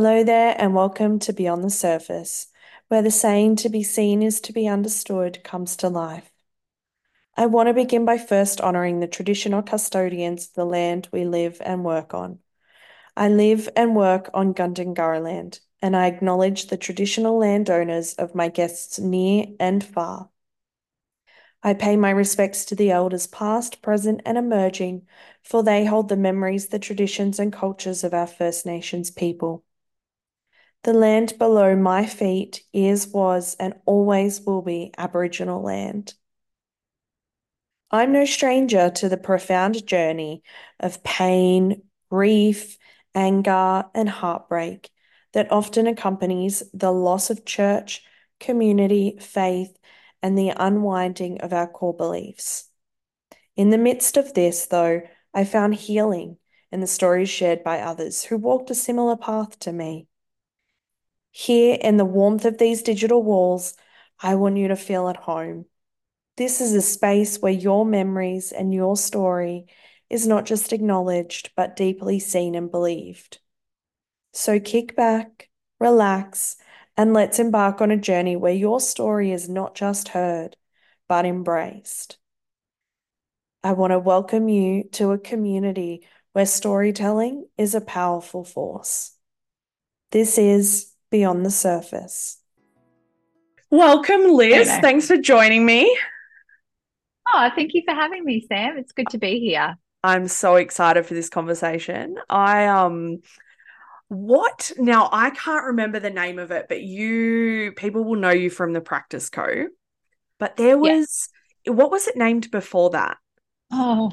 Hello there, and welcome to Beyond the Surface, where the saying to be seen is to be understood comes to life. I want to begin by first honouring the traditional custodians of the land we live and work on. I live and work on Gundungurra land, and I acknowledge the traditional landowners of my guests near and far. I pay my respects to the elders past, present, and emerging, for they hold the memories, the traditions, and cultures of our First Nations people. The land below my feet is, was, and always will be Aboriginal land. I'm no stranger to the profound journey of pain, grief, anger, and heartbreak that often accompanies the loss of church, community, faith, and the unwinding of our core beliefs. In the midst of this, though, I found healing in the stories shared by others who walked a similar path to me. Here, in the warmth of these digital walls, I want you to feel at home. This is a space where your memories and your story is not just acknowledged, but deeply seen and believed. So kick back, relax, and let's embark on a journey where your story is not just heard, but embraced. I want to welcome you to a community where storytelling is a powerful force. This is Beyond the Surface. Welcome, I Liz. know. Thanks for joining me. Oh, thank you for having me, Sam. It's good to be here. I'm so excited for this conversation. What now? I can't remember the name of it, but people will know you from the Practice Co. But Yeah. what was it named before that? Oh,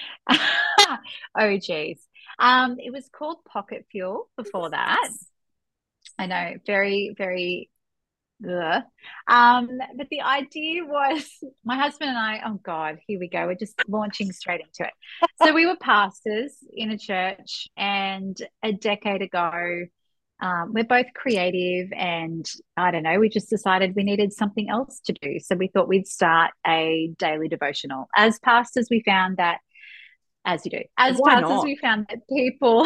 oh, geez. It was called Pocket Fuel before that. I know, very, very. Ugh. But the idea was my husband and I, oh God, here we go. We're just launching straight into it. So we were pastors in a church, and a decade ago, we're both creative, and I don't know, we just decided we needed something else to do. So we thought we'd start a daily devotional. As pastors, we found that, as you do, as Why pastors, not? we found that people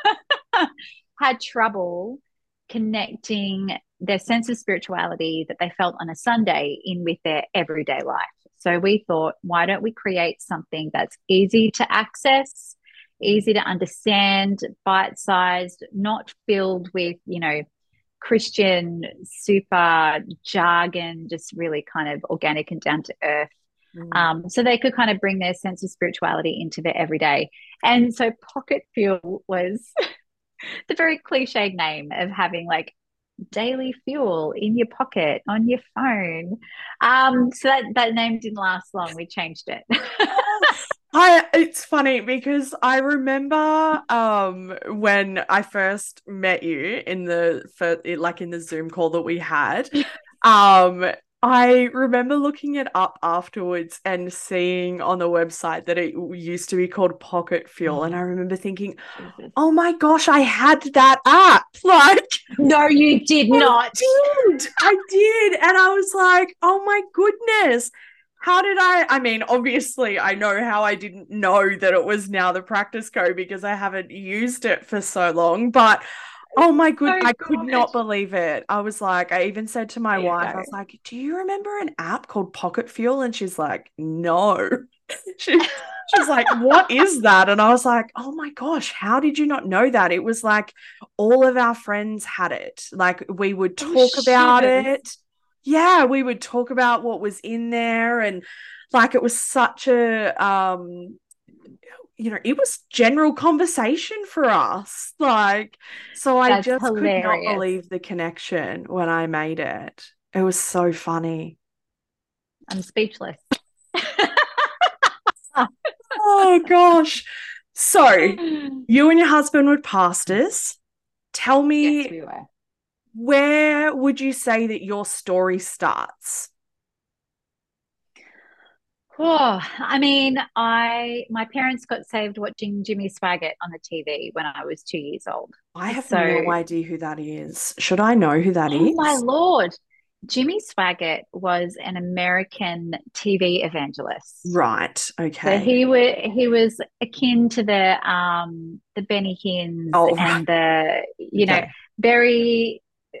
had trouble connecting their sense of spirituality that they felt on a Sunday in with their everyday life. So we thought, why don't we create something that's easy to access, easy to understand, bite sized, not filled with, Christian super jargon, just really kind of organic and down to earth. Mm. So they could kind of bring their sense of spirituality into their everyday. And so Pocket Fuel was the very cliched name of having like daily fuel in your pocket on your phone. So that name didn't last long. We changed it. It's funny because I remember when I first met you in the Zoom call that we had. Um I remember looking it up afterwards and seeing on the website that it used to be called Pocket Fuel, and I Oh, remember thinking, Jesus. "Oh my gosh, I had that app." Like No, you did I not. I did. And I was like, oh my goodness. How did I mean, obviously, I know how I didn't know that it was now the Practice Co because I haven't used it for so long. But oh my good, So I could good. not believe it. I was like, I even said to my There you wife, I go. was like, do you remember an app called Pocket Fuel? And she's like, no. She, she's like, what is that? And I was like, oh my gosh, how did you not know that? It was like all of our friends had it. Like we would Oh, talk about shivers. it. Yeah, we would talk about what was in there, and like it was such a it was general conversation for us. Like, so I That's just could not hilarious. believe the connection when I made it. It was so funny. I'm speechless. Oh gosh. So, you and your husband were pastors. Tell Yes, me, we were. where would you say that your story starts? Oh, I mean, my parents got saved watching Jimmy Swaggart on the TV when I was 2 years old. I have So, no idea who that is. Should I know who that oh my is? Lord. Jimmy Swaggart was an American TV evangelist. Right. So Okay. he was akin to the Benny Hinns Oh, right. and the Okay. very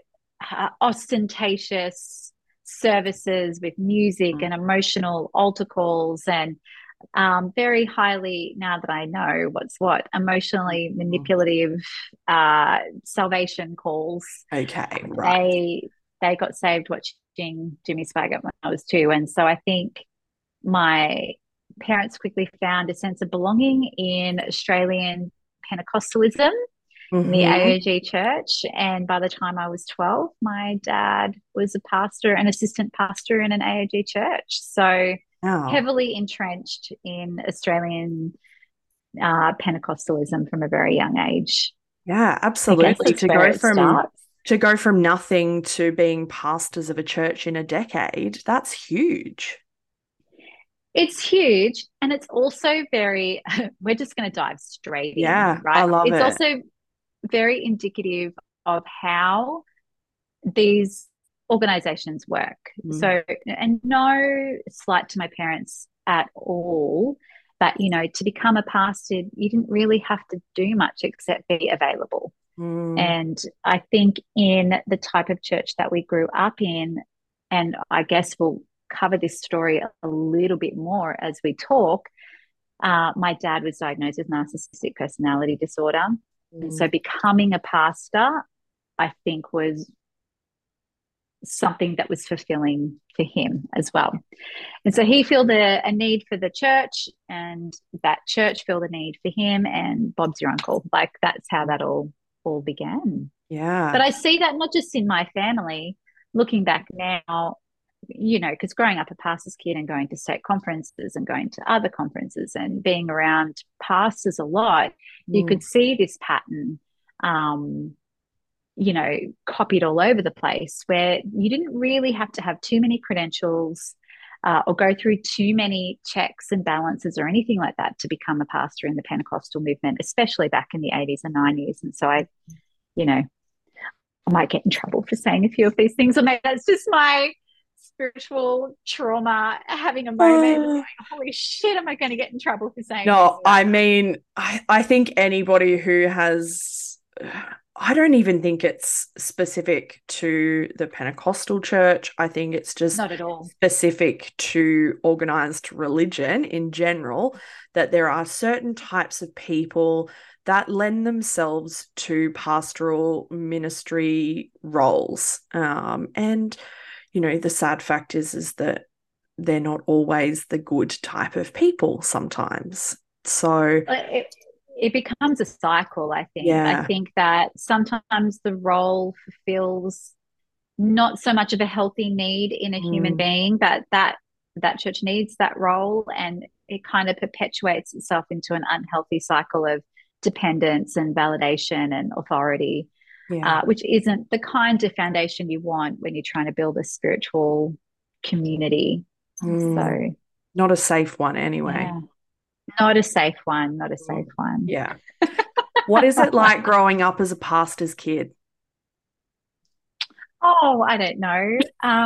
ostentatious services with music Mm. and emotional altar calls and very highly, now that I know what's what, emotionally manipulative salvation calls. Okay. Right. They got saved watching Jimmy Swaggart when I was two, and so I think my parents quickly found a sense of belonging in Australian Pentecostalism in the Mm-hmm. AOG church. And by the time I was 12, my dad was a pastor, an assistant pastor in an AOG church. So Wow. heavily entrenched in Australian Pentecostalism from a very young age. Yeah, I guess absolutely. that's where it starts. To go from nothing to being pastors of a church in a decade, that's huge. It's huge. And it's also very, we're just going to dive straight in, Yeah, I right? love It's it. also very indicative of how these organizations work. Mm. So, and no slight to my parents at all, but to become a pastor, you didn't really have to do much except be available. Mm. And I think in the type of church that we grew up in, and I guess we'll cover this story a little bit more as we talk. My dad was diagnosed with narcissistic personality disorder. And Mm. so becoming a pastor, I think, was something that was fulfilling for him as well. And so he felt a need for the church, and that church felt a need for him. And Bob's your uncle. Like that's how that all began. But Yeah. I see that not just in my family. Looking back now, because growing up a pastor's kid and going to state conferences and going to other conferences and being around pastors a lot, you Mm. could see this pattern um, copied all over the place where you didn't really have to have too many credentials or go through too many checks and balances or anything like that to become a pastor in the Pentecostal movement, especially back in the 80s and 90s. And so you know, I might get in trouble for saying a few of these things, or maybe that's just my spiritual trauma having a moment and going, holy shit, am I going to get in trouble for saying any No, of that? I mean, I think anybody who has, I don't even think it's specific to the Pentecostal church. I think it's just Not at all. specific to organized religion in general, that there are certain types of people that lend themselves to pastoral ministry roles. And, the sad fact is that they're not always the good type of people sometimes. So, It becomes a cycle, I think. I yeah. think that sometimes the role fulfills not so much of a healthy need in a human Mm. being, but that church needs that role, and it kind of perpetuates itself into an unhealthy cycle of dependence and validation and authority, Yeah. which isn't the kind of foundation you want when you're trying to build a spiritual community. Mm. So, Not a safe one anyway. yeah, not a safe one, not a safe one. Yeah. What is it like growing up as a pastor's kid? Oh, I don't know.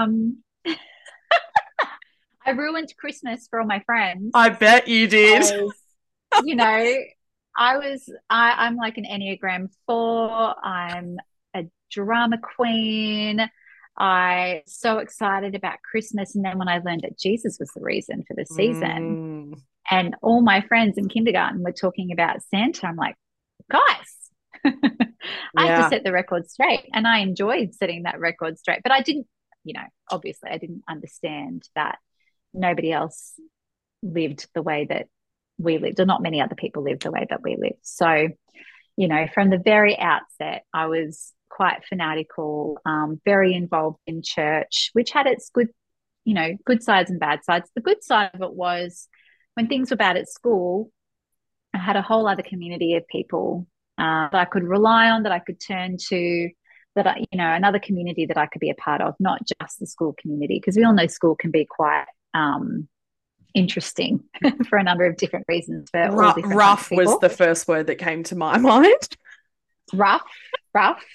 I ruined Christmas for all my friends. I bet you I did. was, you know, I'm like an Enneagram 4. I'm a drama queen. I so excited about Christmas. And then when I learned that Jesus was the reason for the season, Mm. and all my friends in kindergarten were talking about Santa, I'm like, guys, I had to Yeah. set the record straight. And I enjoyed setting that record straight. But I didn't, obviously I didn't understand that nobody else lived the way that we lived, or not many other people lived the way that we lived. So, from the very outset, I was quite fanatical, very involved in church, which had its good sides and bad sides. The good side of it was when things were bad at school, I had a whole other community of people that I could rely on, that I could turn to, another community that I could be a part of, not just the school community, because we all know school can be quite interesting for a number of different reasons for all different kinds of Rough was people. the first word that came to my mind. Rough, rough.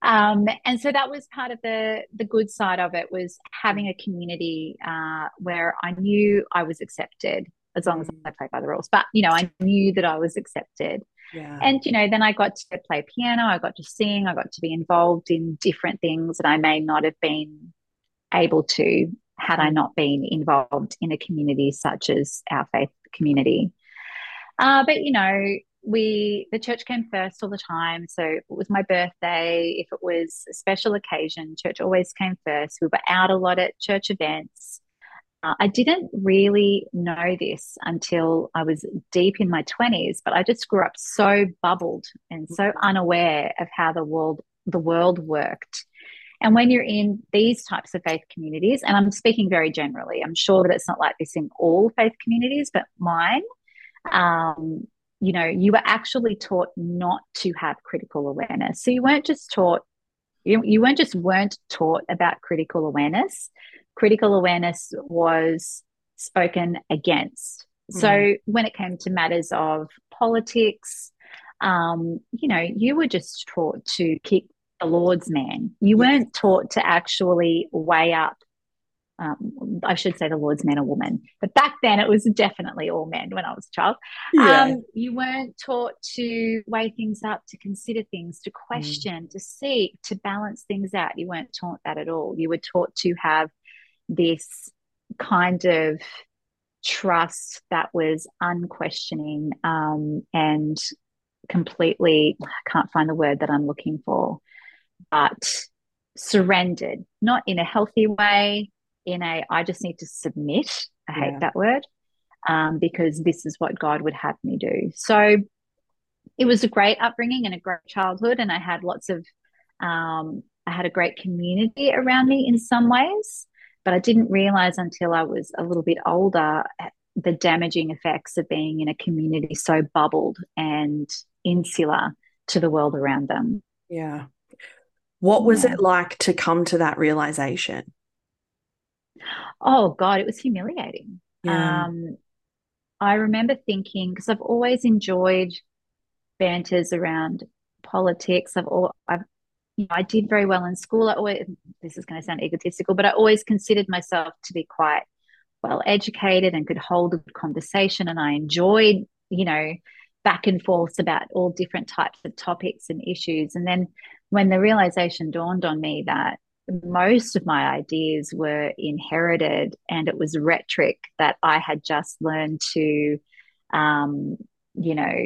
And so that was part of the good side of it, was having a community where I knew I was accepted as long as I played by the rules. But, I knew that I was accepted. Yeah. And, then I got to play piano, I got to sing, I got to be involved in different things that I may not have been able to had I not been involved in a community such as our faith community. But the church came first all the time. So if it was my birthday, if it was a special occasion, church always came first. We were out a lot at church events. I didn't really know this until I was deep in my 20s, but I just grew up so bubbled and so unaware of how the world worked. And when you're in these types of faith communities, and I'm speaking very generally, I'm sure that it's not like this in all faith communities, but mine, you were actually taught not to have critical awareness. So you weren't just taught, weren't taught about critical awareness. Critical awareness was spoken against. So when it came to matters of politics, you were just taught to kick the Lord's man. You weren't taught to actually weigh up. I should say the Lord's man or woman, but back then it was definitely all men when I was a child. You weren't taught to weigh things up, to consider things, to question, to seek, to balance things out. You weren't taught that at all. You were taught to have this kind of trust that was unquestioning and completely, I can't find the word that I'm looking for, but surrendered, not in a healthy way, I just need to submit. I hate that word, because this is what God would have me do. So it was a great upbringing and a great childhood. And I had I had a great community around me in some ways, but I didn't realize until I was a little bit older the damaging effects of being in a community so bubbled and insular to the world around them. Yeah. What was it like to come to that realization? Oh, God, it was humiliating. Yeah. I remember thinking, because I've always enjoyed banters around politics. I did very well in school. This is going to sound egotistical, but I always considered myself to be quite well educated and could hold a good conversation. And I enjoyed, back and forth about all different types of topics and issues. And then when the realization dawned on me that most of my ideas were inherited and it was rhetoric that I had just learned to, you know,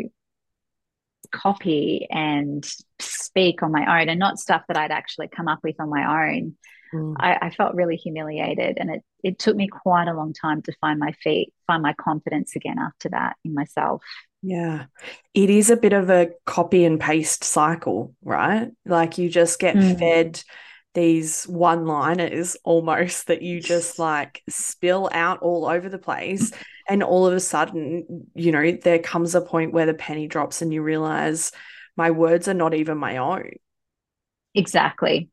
copy and speak on my own and not stuff that I'd actually come up with on my own. I felt really humiliated, and it took me quite a long time to find my feet, find my confidence again after that in myself. Yeah, it is a bit of a copy and paste cycle, right? Like you just get fed these one-liners almost that you just like spill out all over the place. And all of a sudden, there comes a point where the penny drops and you realize my words are not even my own. Exactly.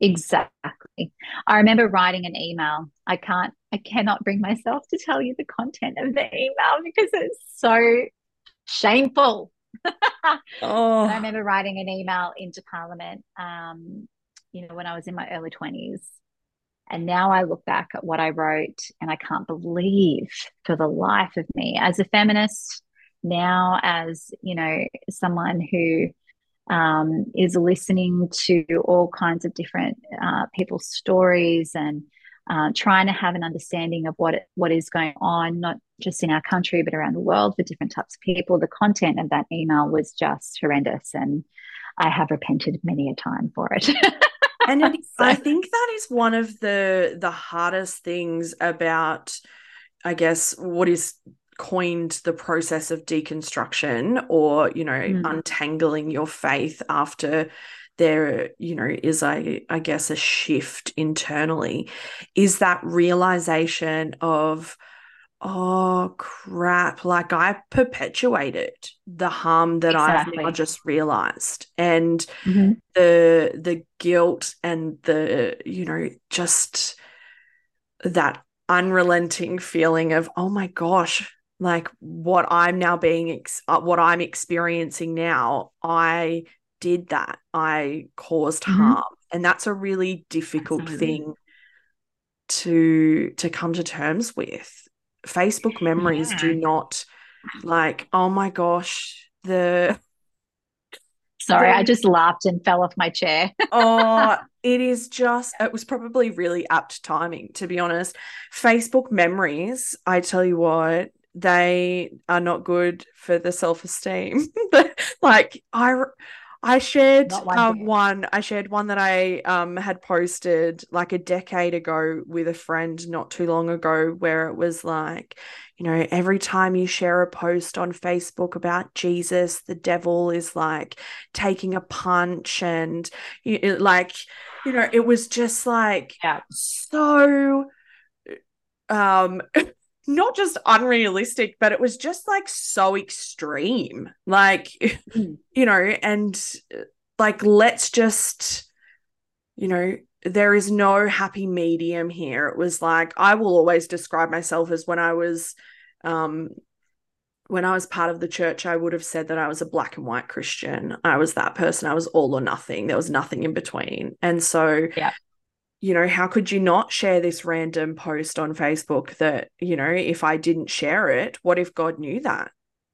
I remember writing an email. I cannot bring myself to tell you the content of the email because it's so shameful. Oh. I remember writing an email into Parliament, when I was in my early 20s. And now I look back at what I wrote and I can't believe for the life of me, as a feminist, now as, someone who is listening to all kinds of different people's stories and trying to have an understanding of what is going on, not just in our country, but around the world for different types of people. The content of that email was just horrendous, and I have repented many a time for it. And I think that is one of the hardest things about, I guess, what is coined the process of deconstruction, or, untangling your faith after there, is, I guess, a shift internally, is that realization of, oh crap, like I perpetuated the harm that Exactly. I've now just realized. And the guilt and the, just that unrelenting feeling of, oh my gosh, like what I'm now what I'm experiencing now, I did that, I caused Mhm. harm. And that's a really difficult Absolutely. thing to come to terms with. Facebook memories do Yeah. not, like, oh my gosh, the Sorry, I just laughed and fell off my chair. oh, it was probably really apt timing, to be honest. Facebook memories, I tell you what, they are not good for the self-esteem. Like I shared Not one bit. one that I had posted like a decade ago with a friend not too long ago, where it was like, every time you share a post on Facebook about Jesus, the devil is like taking a punch, and it was just like Yeah. so not just unrealistic, but it was just like so extreme, like Mm. and like, let's just, there is no happy medium here. It was like, I will always describe myself as when I was part of the church, I would have said that I was a black and white Christian. I was that person. I was all or nothing. There was nothing in between. And so, Yeah. how could you not share this random post on Facebook that, if I didn't share it, what if God knew that?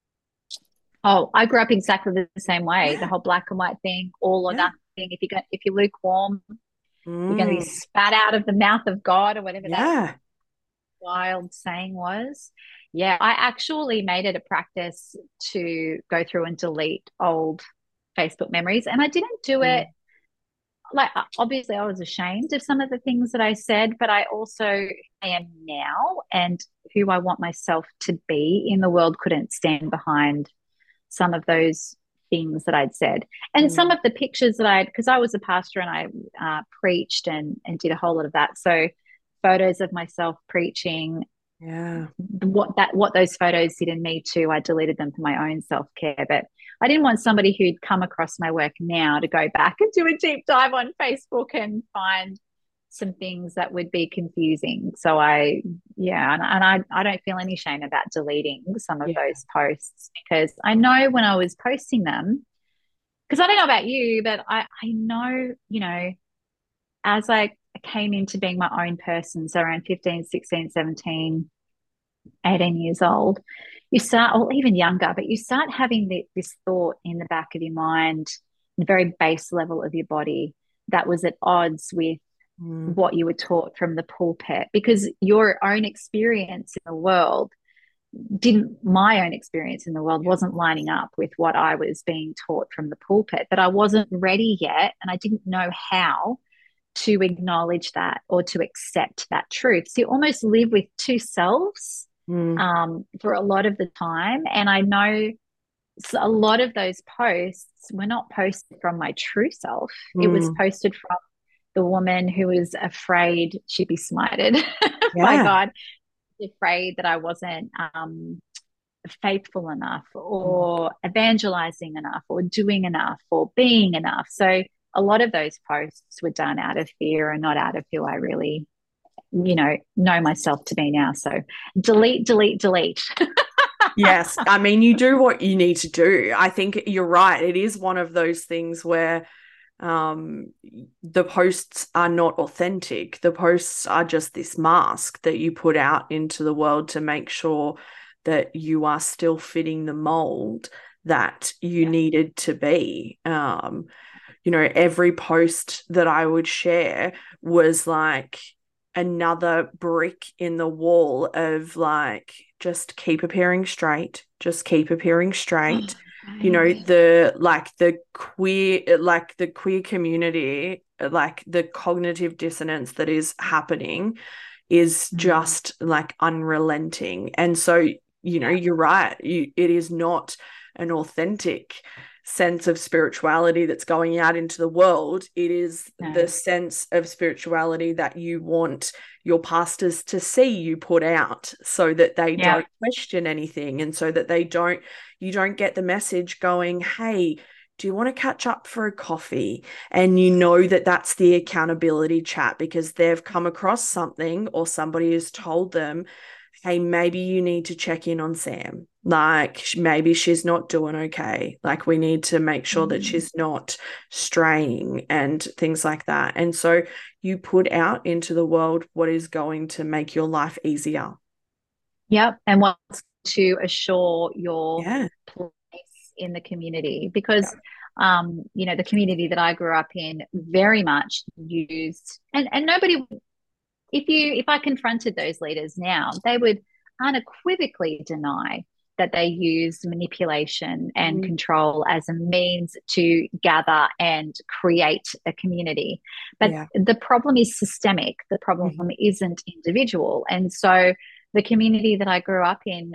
Oh, I grew up exactly the same way. The Yeah. whole black and white thing, all or Yeah. nothing. If you're lukewarm, you're going to be Mm. spat out of the mouth of God, or whatever that Yeah. wild saying was. Yeah, I actually made it a practice to go through and delete old Facebook memories, and I didn't do it Mm. like, obviously I was ashamed of some of the things that I said, but I also I am now, and who I want myself to be in the world couldn't stand behind some of those things that I'd said. And some Mm. of the pictures that because I was a pastor and I preached and did a whole lot of that. So photos of myself preaching, Yeah. what those photos did in me too, I deleted them for my own self-care. But I didn't want somebody who'd come across my work now to go back and do a deep dive on Facebook and find some things that would be confusing. So I don't feel any shame about deleting some of Yeah. those posts, because I know when I was posting them, because I don't know about you, but I know, as I came into being my own person, so around 15, 16, 17, 18 years old, you start, or even younger, but you start having this thought in the back of your mind, the very base level of your body, that was at odds with Mm. what you were taught from the pulpit, because your own experience in the world my own experience in the world Yeah. wasn't lining up with what I was being taught from the pulpit, that I wasn't ready yet, and I didn't know how to acknowledge that or to accept that truth. So you almost live with two selves Mm. for a lot of the time. And I know a lot of those posts were not posted from my true self. It was Mm. posted from the woman who was afraid she'd be smited by Yeah. God, afraid that I wasn't faithful enough Mm. or evangelizing enough or doing enough or being enough. So a lot of those posts were done out of fear and not out of who I really, know myself to be now. So delete, delete, delete. Yes. I mean, you do what you need to do. I think you're right. It is one of those things where the posts are not authentic. The posts are just this mask that you put out into the world to make sure that you are still fitting the mold that you needed to be. Every post that I would share was like another brick in the wall of like, just keep appearing straight, just keep appearing straight. The queer community, like the cognitive dissonance that is happening is just like unrelenting. And so, you're right. It is not an authentic sense of spirituality that's going out into the world. It is the sense of spirituality that you want your pastors to see you put out, so that they don't question anything, and so that you don't get the message going, hey, do you want to catch up for a coffee? And that's the accountability chat, because they've come across something or somebody has told them hey, maybe you need to check in on Sam. Like, maybe she's not doing okay. Like, we need to make sure that she's not straying and things like that. And so you put out into the world what is going to make your life easier. Yep. And wants to assure your Yeah. place in the community, because the community that I grew up in very much used, and nobody, if I confronted those leaders now, they would unequivocally deny that they used manipulation and control as a means to gather and create a community. But the problem is systemic. The problem isn't individual. And so the community that I grew up in,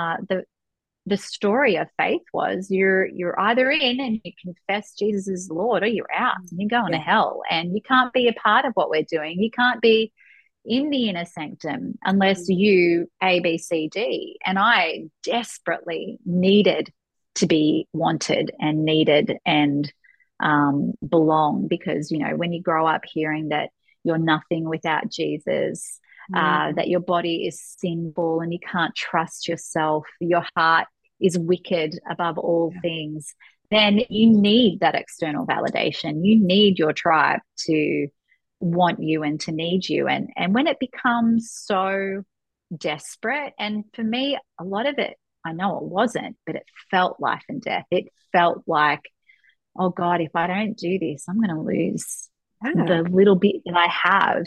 the story of faith was you're either in and you confess Jesus is Lord, or you're out and you're going to hell. And you can't be a part of what we're doing. You can't be in the inner sanctum unless you A, B, C, D. And I desperately needed to be wanted and needed and belong, because, when you grow up hearing that you're nothing without Jesus, that your body is sinful and you can't trust yourself, your heart is wicked above all things, then you need that external validation. You need your tribe to want you and to need you. And when it becomes so desperate, and for me, a lot of it, I know it wasn't, but it felt life and death. It felt like, oh God, if I don't do this, I'm going to lose the little bit that I have.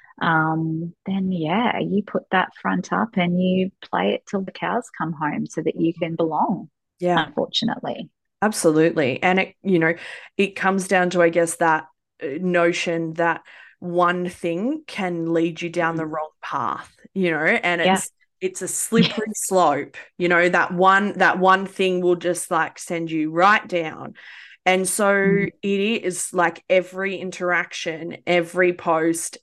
Then you put that front up and you play it till the cows come home so that you can belong. Yeah, unfortunately. Absolutely. And it comes down to, I guess, that notion that one thing can lead you down the wrong path, and it's a slippery slope, that one thing will just like send you right down. And so it is like every interaction, every post,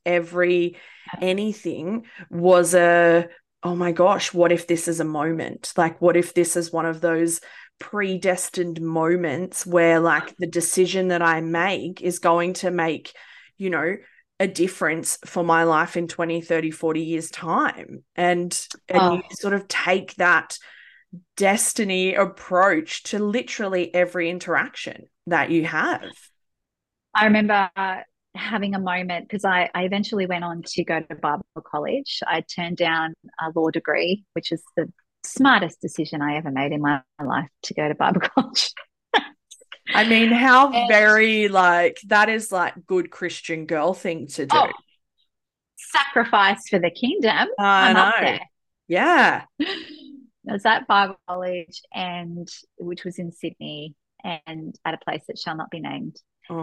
anything was oh my gosh, what if this is a moment? Like, what if this is one of those predestined moments where like the decision that I make is going to make, a difference for my life in 20, 30, 40 years time. And you sort of take that destiny approach to literally every interaction that you have. I remember having a moment, because I eventually went on to go to Bible college. I turned down a law degree, which is the smartest decision I ever made in my life, to go to Bible college. I mean, how very that is like good Christian girl thing to do. Sacrifice for the kingdom. I know. Up there. Yeah. I was at Bible college, which was in Sydney, and at a place that shall not be named.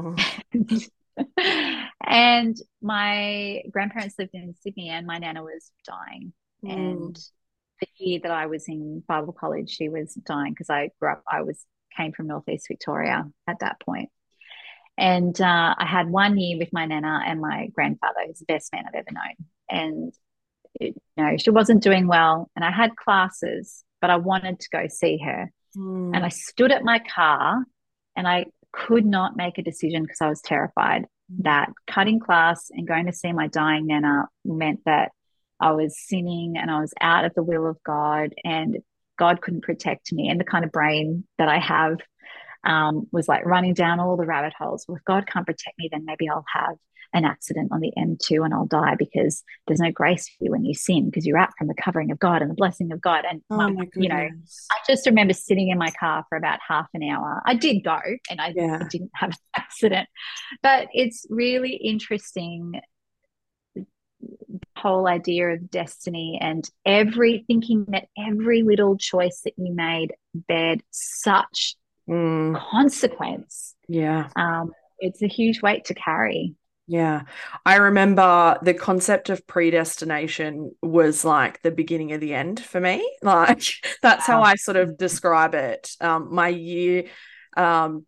And my grandparents lived in Sydney, and my nana was dying. And the year that I was in Bible college, she was dying, because I came from Northeast Victoria at that point. And I had 1 year with my nana and my grandfather, who's the best man I've ever known. And she wasn't doing well, and I had classes, but I wanted to go see her. And I stood at my car, and I could not make a decision because I was terrified that cutting class and going to see my dying nana meant that I was sinning and I was out of the will of God, and God couldn't protect me. And the kind of brain that I have was like running down all the rabbit holes. Well, if God can't protect me, then maybe I'll have an accident on the M2 and I'll die, because there's no grace for you when you sin, because you're out from the covering of God and the blessing of God. And my goodness. I just remember sitting in my car for about half an hour. I did go, and I didn't have an accident, but it's really interesting, the whole idea of destiny, and thinking that every little choice that you made bared such consequence. It's a huge weight to carry. Yeah. I remember the concept of predestination was like the beginning of the end for me. Like, that's how I sort of describe it. My year I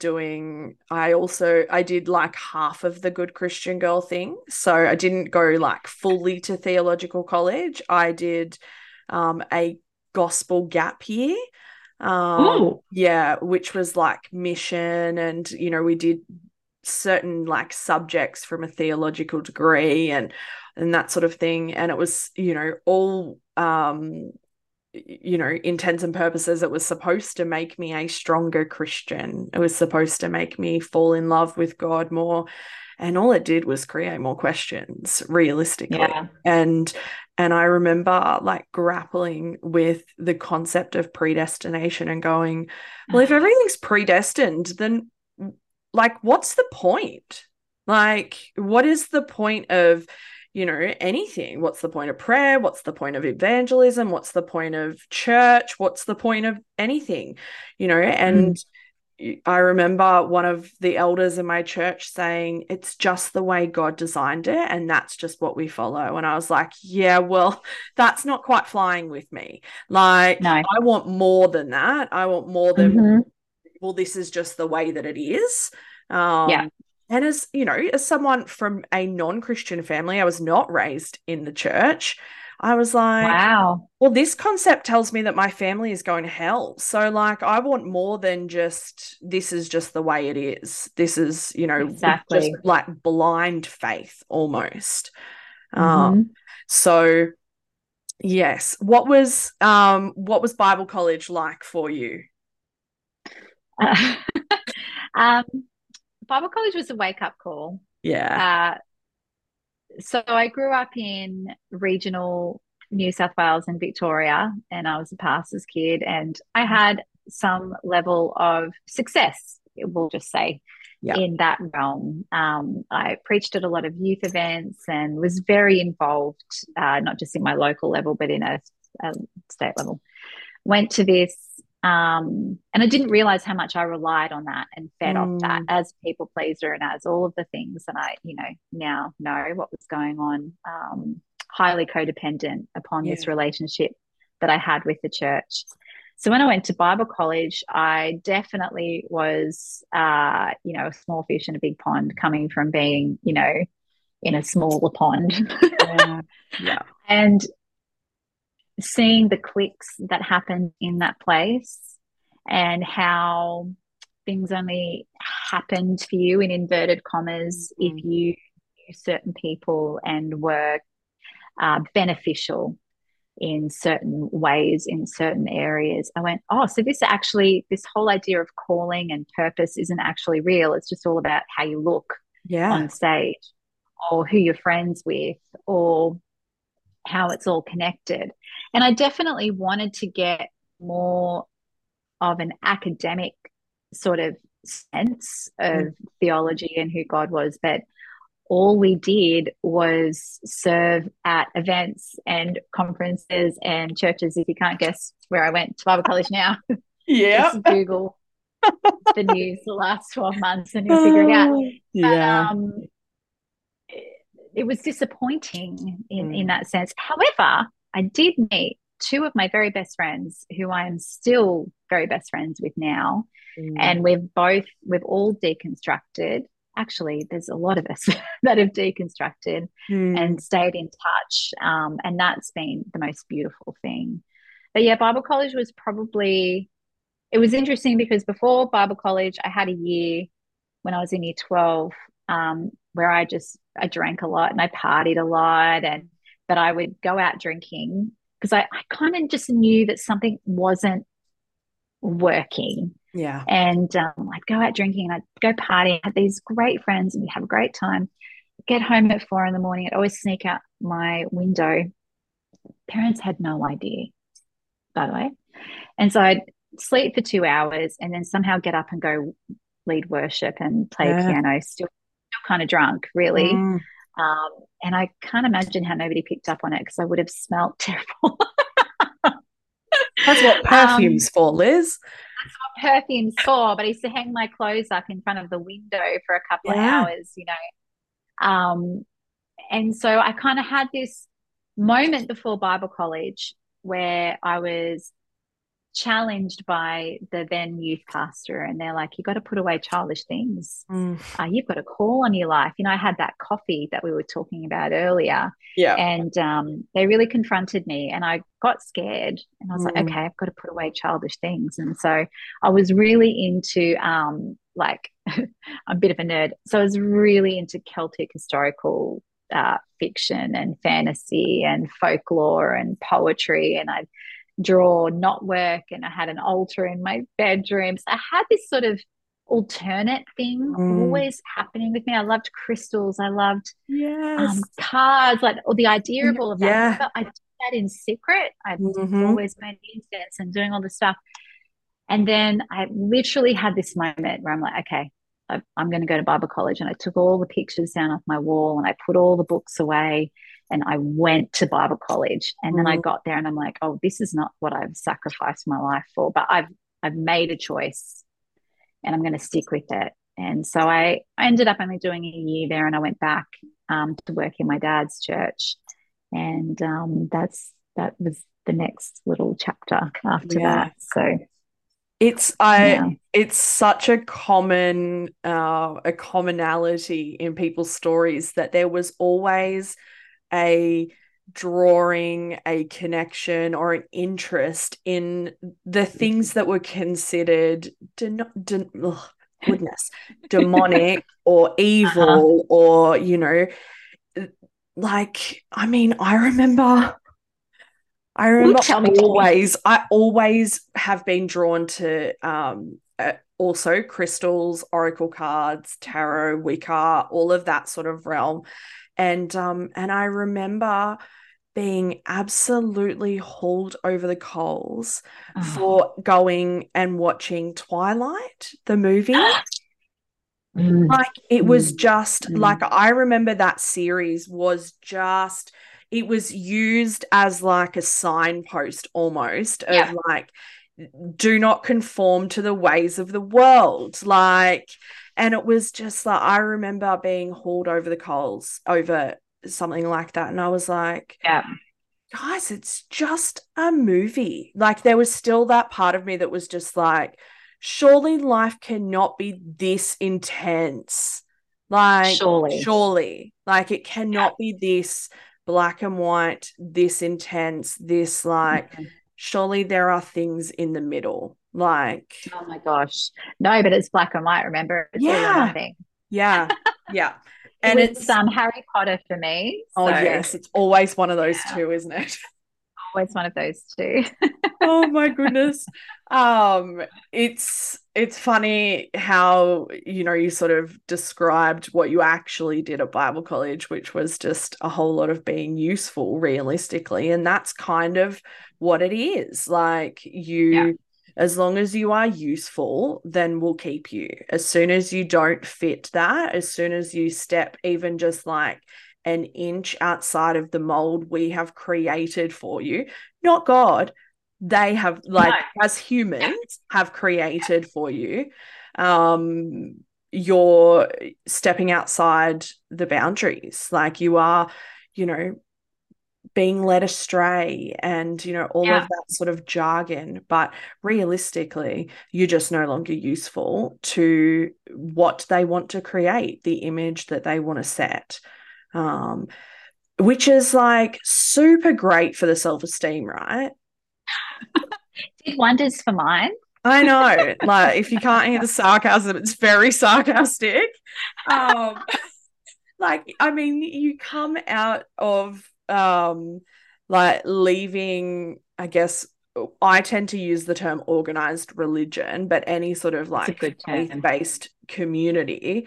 did like half of the good Christian girl thing. So I didn't go like fully to theological college. I did a gospel gap year. Which was like mission, and we did certain like subjects from a theological degree and that sort of thing. And it was, all intents and purposes, it was supposed to make me a stronger Christian. It was supposed to make me fall in love with God more. And all it did was create more questions, realistically. Yeah. And I remember like grappling with the concept of predestination and going, well, if everything's predestined, then like, what's the point? Like, what is the point of, anything? What's the point of prayer? What's the point of evangelism? What's the point of church? What's the point of anything? And I remember one of the elders in my church saying, it's just the way God designed it, and that's just what we follow. And I was like, yeah, well, that's not quite flying with me. Like, No. I want more than that. I want more than, well, this is just the way that it is. Yeah. And as someone from a non-Christian family, I was not raised in the church. I was like, Wow. well, this concept tells me that my family is going to hell. So like, I want more than just, this is just the way it is. This is, Exactly. just like blind faith almost. Mm-hmm. So yes. What was Bible college like for you? Bible college was a wake-up call. Yeah. So I grew up in regional New South Wales and Victoria, and I was a pastor's kid, and I had some level of success, we'll just say, in that realm. I preached at a lot of youth events and was very involved, not just in my local level, but in a state level. Went to this, and I didn't realize how much I relied on that and fed off that as people pleaser and as all of the things that I, now know what was going on, highly codependent upon this relationship that I had with the church. So when I went to Bible college, I definitely was, a small fish in a big pond, coming from being, in a smaller pond. Yeah. And seeing the clicks that happened in that place and how things only happened for you in inverted commas if you knew certain people and were beneficial in certain ways in certain areas. I went, oh, so this whole idea of calling and purpose isn't actually real. It's just all about how you look on stage or who you're friends with or how it's all connected. And I definitely wanted to get more of an academic sort of sense of theology and who God was, but all we did was serve at events and conferences and churches. If you can't guess where I went to Bible college now, just Google the news the last 12 months and you'll figure it out. But, it was disappointing in that sense. However, I did meet two of my very best friends who I am still very best friends with now. And we've all deconstructed. Actually, there's a lot of us that have deconstructed and stayed in touch. And that's been the most beautiful thing. But yeah, Bible college was it was interesting because before Bible college, I had a year when I was in year 12 where I drank a lot and I partied a lot, but I would go out drinking because I kind of just knew that something wasn't working. Yeah. And I'd go out drinking and I'd go partying. I had these great friends and we'd have a great time. Get home at 4 a.m. I'd always sneak out my window. Parents had no idea, by the way. And so I'd sleep for 2 hours and then somehow get up and go lead worship and play piano, still kind of drunk, really. And I can't imagine how nobody picked up on it because I would have smelled terrible. That's what perfume's for, Liz. That's what perfume's for. But I used to hang my clothes up in front of the window for a couple of hours, and so I kind of had this moment before Bible college where I was challenged by the then youth pastor, and they're like, you got to put away childish things. You've got a call on your life. I had that coffee that we were talking about earlier, and they really confronted me and I got scared and I was like, okay, I've got to put away childish things. And so I was really into like I'm a bit of a nerd. So I was really into Celtic historical fiction and fantasy and folklore and poetry. And I'd draw knotwork, and I had an altar in my bedroom. So I had this sort of alternate thing always happening with me. I loved crystals. I loved Yes. cards, like, or the idea of all of that. Yeah. But I did that in secret. I always made incense and doing all this stuff. And then I literally had this moment where I'm like, okay, I'm going to go to Bible college. And I took all the pictures down off my wall and I put all the books away and I went to Bible college. And then I got there and I'm like, oh, this is not what I've sacrificed my life for, but I've made a choice and I'm going to stick with it. And so I ended up only doing a year there, and I went back to work in my dad's church. And that was the next little chapter after that. So it's such a common a commonality in people's stories that there was always a drawing, a connection, or an interest in the things that were considered demonic or evil, or, you know, like, I mean, I remember I always have been drawn to also crystals, oracle cards, tarot, Wicca, all of that sort of realm. And I remember being absolutely hauled over the coals for going and watching Twilight, the movie. Like, it was just like, I remember that series was just, it was used as like a signpost almost of like, do not conform to the ways of the world. Like, and it was just like, I remember being hauled over the coals over something like that. And I was like, guys, it's just a movie. Like, there was still that part of me that was just like, surely life cannot be this intense. Like, surely. Like, it cannot be this black and white, this intense, this like, surely there are things in the middle. Like, oh my gosh. No, but it's black and white, remember? It's all or nothing. Yeah. And it's Harry Potter for me. Oh, yes. It's always one of those two, isn't it? Always one of those two. Oh my goodness. It's funny how, you know, you sort of described what you actually did at Bible college, which was just a whole lot of being useful realistically. And that's kind of what it is. Like, as long as you are useful, then we'll keep you. As soon as you don't fit that, as soon as you step even just like an inch outside of the mold we have created for you, not God, they have, like, as humans have created for you, you're stepping outside the boundaries. Like, you are, you know, being led astray and, you know, all of that sort of jargon. But realistically, you're just no longer useful to what they want to create, the image that they want to set, which is like super great for the self-esteem, right? Did wonders for mine. I know. Like, if you can't hear the sarcasm, it's very sarcastic. Like, I mean, you come out of like leaving, I guess I tend to use the term organized religion, but any sort of like faith-based community,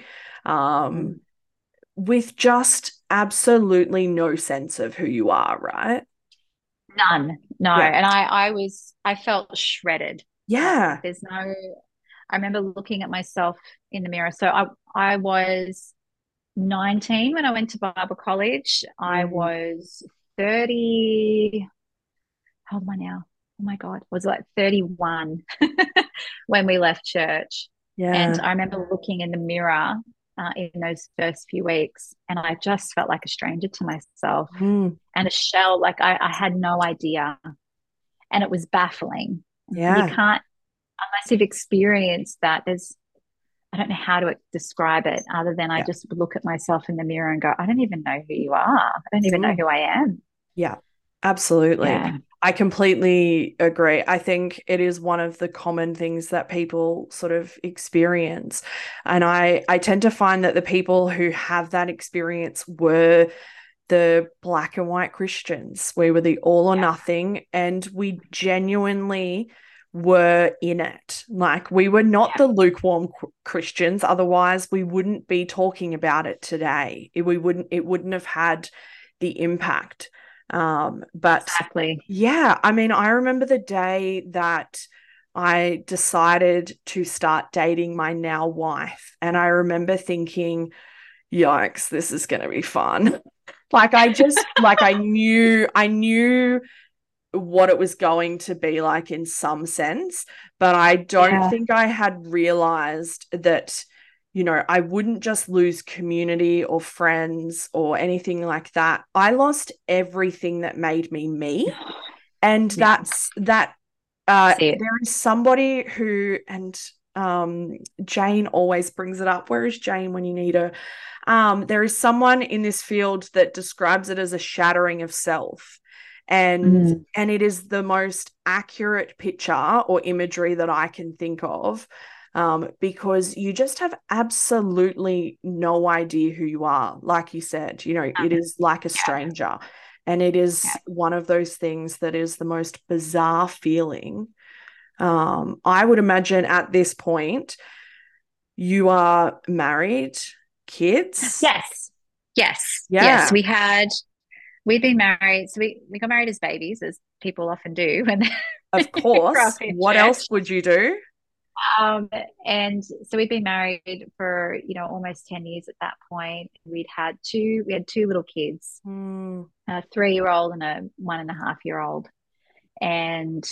with just absolutely no sense of who you are, right? None. No. And I felt shredded. Yeah. There's no, I remember looking at myself in the mirror. So I was 19 when I went to Bible college. I was 30. How old am I now? Oh my God. I was like 31 when we left church. And I remember looking in the mirror in those first few weeks, and I just felt like a stranger to myself and a shell. Like, I had no idea. And it was baffling. Yeah. You can't, unless you've experienced that, I don't know how to describe it other than I just look at myself in the mirror and go, I don't even know who you are. I don't even know who I am. Yeah, absolutely. Yeah. I completely agree. I think it is one of the common things that people sort of experience. And I tend to find that the people who have that experience were the black and white Christians. We were the all or nothing, and we genuinely were in it. Like, we were not the lukewarm Christians. Otherwise, we wouldn't be talking about it today. It wouldn't have had the impact. But Exactly. yeah, I mean, I remember the day that I decided to start dating my now wife, and I remember thinking, yikes, this is going to be fun. Like, I knew what it was going to be like in some sense, but I don't think I had realized that, I wouldn't just lose community or friends or anything like that. I lost everything that made me me. And that's that. There is somebody who, and Jane always brings it up. Where is Jane when you need her? There is someone in this field that describes it as a shattering of self. And it is the most accurate picture or imagery that I can think of, because you just have absolutely no idea who you are. Like you said, it is like a stranger. And it is one of those things that is the most bizarre feeling. I would imagine at this point, you are married, kids. Yes. Yeah. We'd been married. So we got married as babies, as people often do when of course. What else would you do? And so we'd been married for, almost 10 years at that point. We had two little kids, a 3-year-old and a 1.5-year-old. And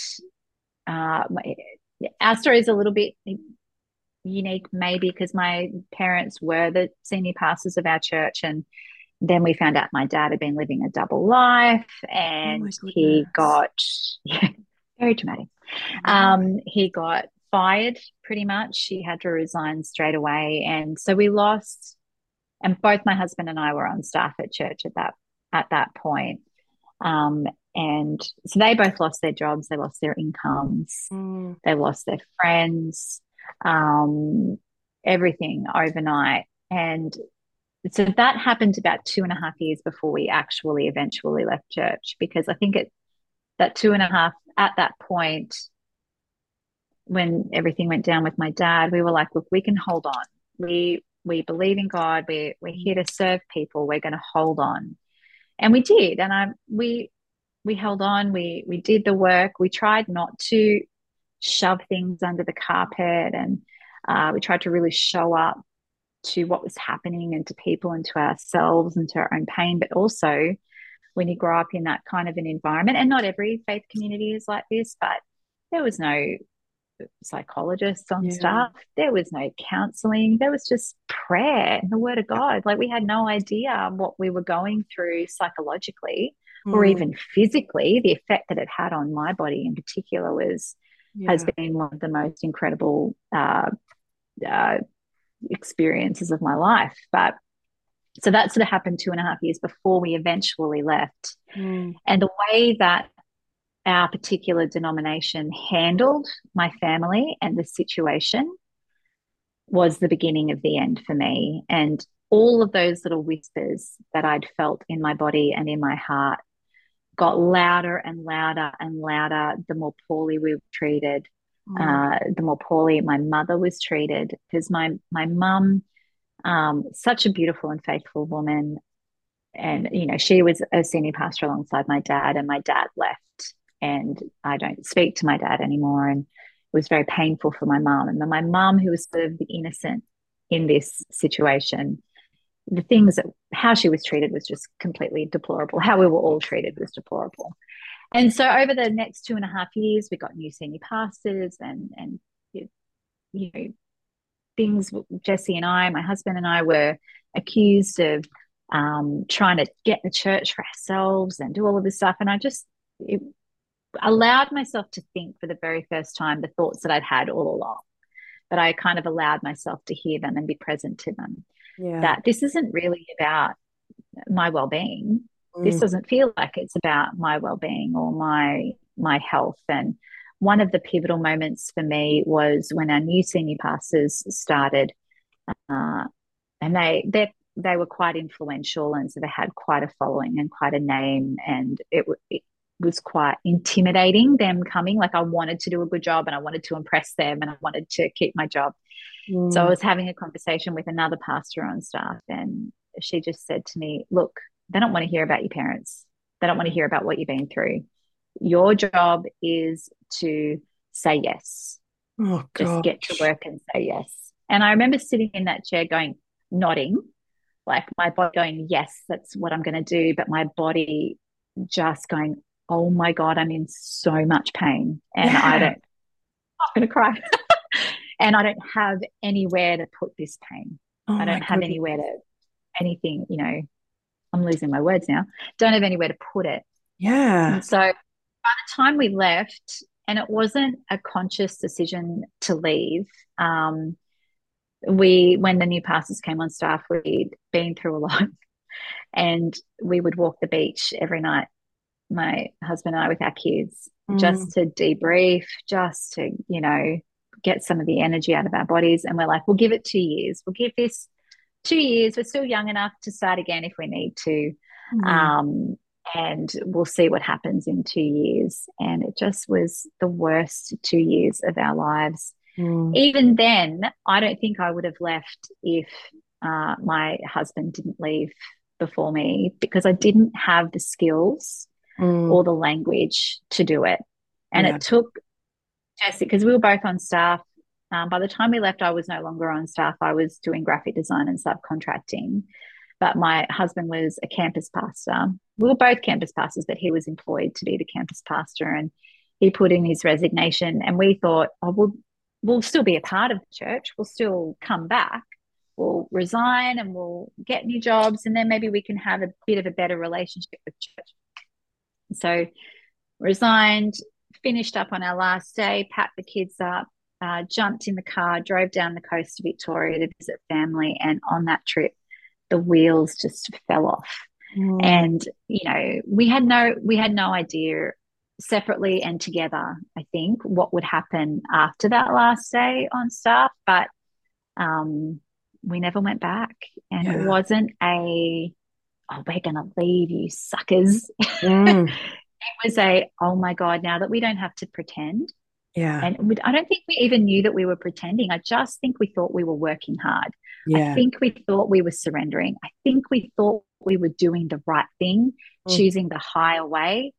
our story is a little bit unique, maybe because my parents were the senior pastors of our church, and then we found out my dad had been living a double life, and he got very dramatic. He got fired pretty much. He had to resign straight away, and so we lost. And both my husband and I were on staff at church at that point. And so they both lost their jobs, they lost their incomes, they lost their friends, everything overnight. And so that happened about 2.5 years before we actually eventually left church, because I think that 2.5, at that point, when everything went down with my dad, we were like, look, we can hold on. We believe in God. We're here to serve people. We're going to hold on. And we did. And we held on. We did the work. We tried not to shove things under the carpet, and we tried to really show up to what was happening and to people and to ourselves and to our own pain. But also, when you grow up in that kind of an environment, and not every faith community is like this, but there was no psychologists on staff, there was no counseling, there was just prayer and the word of God. Like, we had no idea what we were going through psychologically or even physically. The effect that it had on my body in particular has been one of the most incredible experiences of my life. But so that sort of happened 2.5 years before we eventually left. And the way that our particular denomination handled my family and the situation was the beginning of the end for me. And all of those little whispers that I'd felt in my body and in my heart got louder and louder and louder the more poorly we were treated, the more poorly my mother was treated. Because my mum, such a beautiful and faithful woman, and she was a senior pastor alongside my dad, and my dad left, and I don't speak to my dad anymore, and it was very painful for my mum. And my mum, who was sort of the innocent in this situation, how she was treated was just completely deplorable. How we were all treated was deplorable. And so over the next 2.5 years, we got new senior pastors, and things. Jesse and I, my husband and I, were accused of trying to get the church for ourselves and do all of this stuff. And I just allowed myself to think for the very first time the thoughts that I'd had all along. But I kind of allowed myself to hear them and be present to them. That this isn't really about my well-being. This doesn't feel like it's about my well-being or my my health. And one of the pivotal moments for me was when our new senior pastors started, and they were quite influential, and so they had quite a following and quite a name, and it was quite intimidating them coming. Like, I wanted to do a good job and I wanted to impress them and I wanted to keep my job. So I was having a conversation with another pastor on staff, and she just said to me, look, they don't want to hear about your parents. They don't want to hear about what you've been through. Your job is to say yes. Oh, just get to work and say yes. And I remember sitting in that chair going, nodding, like my body going, yes, that's what I'm going to do. But my body just going, oh my God, I'm in so much pain. And I'm going to cry. And I don't have anywhere to put this pain. I don't have anywhere to, anything, I'm losing my words now. Don't have anywhere to put it. Yeah. And so by the time we left, and it wasn't a conscious decision to leave, when the new pastors came on staff, we'd been through a lot, and we would walk the beach every night, my husband and I, with our kids, just to debrief, just to, get some of the energy out of our bodies. And we're like, we'll give it 2 years. We'll give this 2 years. We're still young enough to start again if we need to. And we'll see what happens in 2 years. And it just was the worst 2 years of our lives. Even then, I don't think I would have left if my husband didn't leave before me, because I didn't have the skills or the language to do it. And it took Jesse, because we were both on staff. By the time we left, I was no longer on staff. I was doing graphic design and subcontracting. But my husband was a campus pastor. We were both campus pastors, but he was employed to be the campus pastor. And he put in his resignation. And we thought, we'll still be a part of the church. We'll still come back. We'll resign and we'll get new jobs. And then maybe we can have a bit of a better relationship with church. So resigned, finished up on our last day, packed the kids up, jumped in the car, drove down the coast of Victoria to visit family. And on that trip, the wheels just fell off. And, we had no idea, separately and together, I think, what would happen after that last day on staff. But we never went back. And it wasn't we're going to leave, you suckers. It was oh my God, now that we don't have to pretend. And I don't think we even knew that we were pretending. I just think we thought we were working hard. I think we thought we were surrendering. I think we thought we were doing the right thing, choosing the higher way,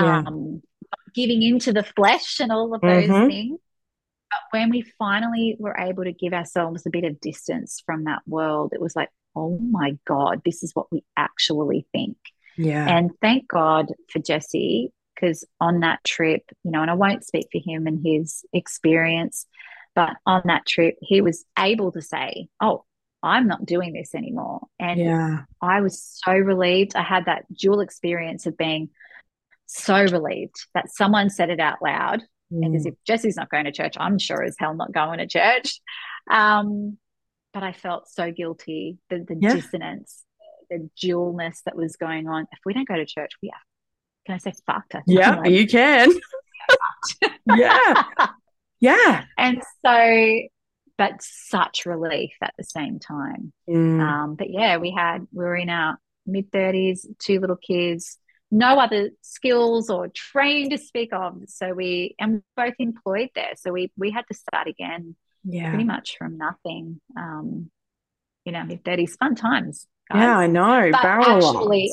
giving into the flesh and all of those things. But when we finally were able to give ourselves a bit of distance from that world, it was like, oh my God, this is what we actually think. And thank God for Jesse, because on that trip, and I won't speak for him and his experience, but on that trip, he was able to say, oh, I'm not doing this anymore. And I was so relieved. I had that dual experience of being so relieved that someone said it out loud. Because if Jesse's not going to church, I'm sure as hell not going to church. But I felt so guilty, the dissonance, the dualness that was going on. If we don't go to church, we are, can I say fucked? Yeah, you can. Yeah. And so, but such relief at the same time. But yeah, we were in our mid-30s, 2 little kids, no other skills or training to speak of. So we both employed there. So we had to start again pretty much from nothing. Mid-30s, fun times, guys. Yeah, I know. But Barrel actually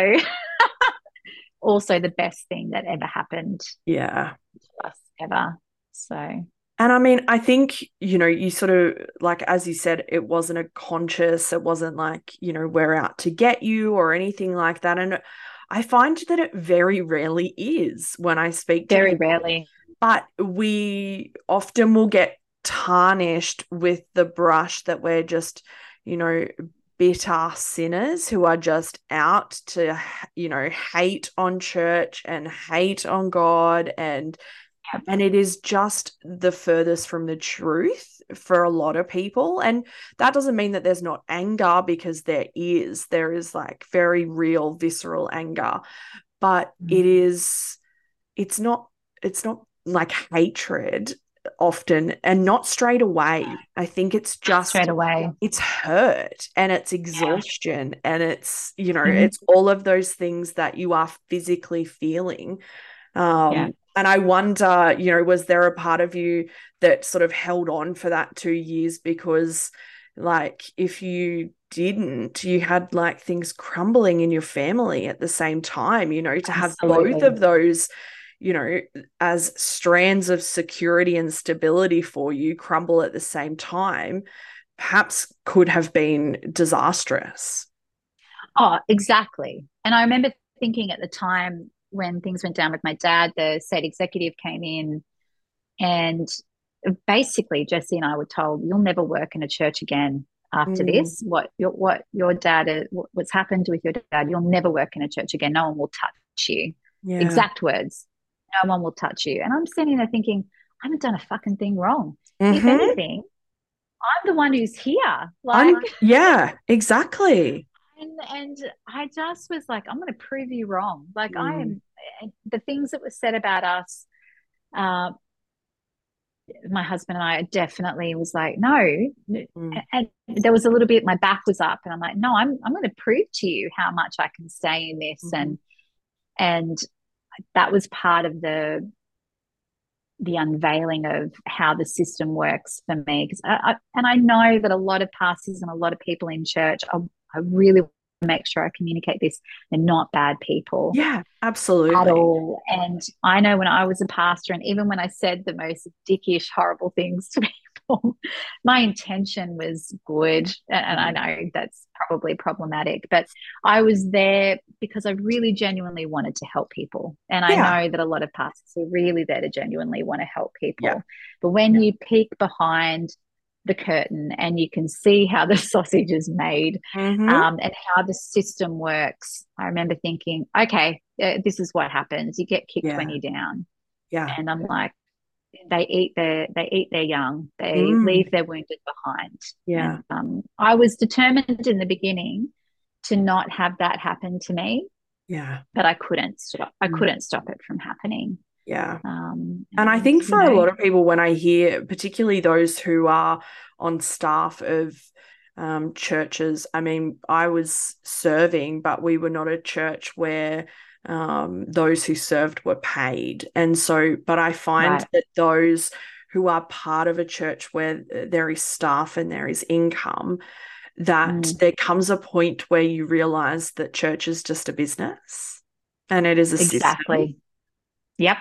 also the best thing that ever happened to us ever. So, and I mean, I think, you sort of, like, as you said, it wasn't a conscious, it wasn't like, we're out to get you or anything like that. And I find that it very rarely is when I speak to very people. Rarely. But we often will get tarnished with the brush that we're just, bitter sinners who are just out to, hate on church and hate on God. And it is just the furthest from the truth for a lot of people. And that doesn't mean that there's not anger, because there is like very real, visceral anger. But it is it's not like hatred often, and not straight away. I think it's just straight away. it's hurt and it's exhaustion and it's, you know, Mhm. it's all of those things that you are physically feeling. Yeah. And I wonder, you know, was there a part of you that sort of held on for that 2 years? Because, like, if you didn't, you had like things crumbling in your family at the same time, you know, to have both Absolutely. of those, you know, as strands of security and stability for you crumble at the same time, perhaps could have been disastrous. Oh, exactly. And I remember thinking at the time when things went down with my dad, the state executive came in and basically Jesse and I were told, you'll never work in a church again after Mm, this. What's happened with your dad, you'll never work in a church again. No one will touch you. yeah. Exact words. No one will touch you. And I'm sitting there thinking, I haven't done a fucking thing wrong. If Mm-hmm. anything, I'm the one who's here. Like, Yeah, exactly. and I just was like, I'm going to prove you wrong. Like, I Mm, am. The things that were said about us, uh, my husband and I definitely was like, no. mm, And there was a little bit, my back was up, and I'm like, no, I'm going to prove to you how much I can stay in this, mhm. and that was part of the unveiling of how the system works for me. Because and I know that a lot of pastors and a lot of people in church, I really make sure I communicate this. They're not bad people Yeah, at absolutely. all. And I know when I was a pastor, and even when I said the most dickish, horrible things to people, my intention was good. And I Mm. know that's probably problematic, but I was there because I really genuinely wanted to help people. And I Yeah, know that a lot of pastors are really there to genuinely want to help yeah. people. But when you peek behind the curtain and you can see how the sausage is made, Mm-hmm. and how the system works, I remember thinking, okay, this is what happens. You get kicked when Yeah, you're down. yeah. And I'm like, they eat their young, they Mm, leave their wounded behind. yeah, And I was determined in the beginning to not have that happen to me, yeah. but I couldn't stop. I Mm, couldn't stop it from happening. yeah. And I And think you for a know, lot of people, when I hear, particularly those who are on staff of churches, I mean, I was serving, but we were not a church where those who served were paid. And so, but I find right. that those who are part of a church where there is staff and there is income, that Mm, there comes a point where you realize that church is just a business and it is a system. exactly. Yep.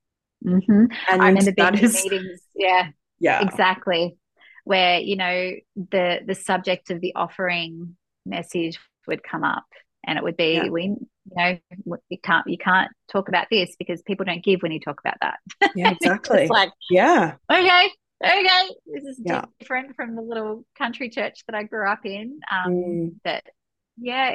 I And remember being that in is, meetings. Yeah, yeah, exactly. Where, the subject of the offering message would come up, and it would yeah, be, you can't talk about this because people don't give when you talk about that. yeah, It's just exactly. like, Yeah, okay, okay, this is yeah. different from the little country church that I grew up in. Mm, But yeah,